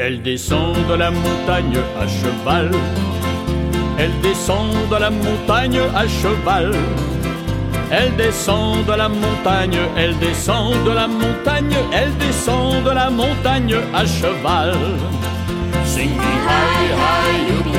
Elle descend de la montagne à cheval. Elle descend de la montagne à cheval. Elle descend de la montagne, elle descend de la montagne, elle descend de la montagne à cheval. Sing me hi, hi, you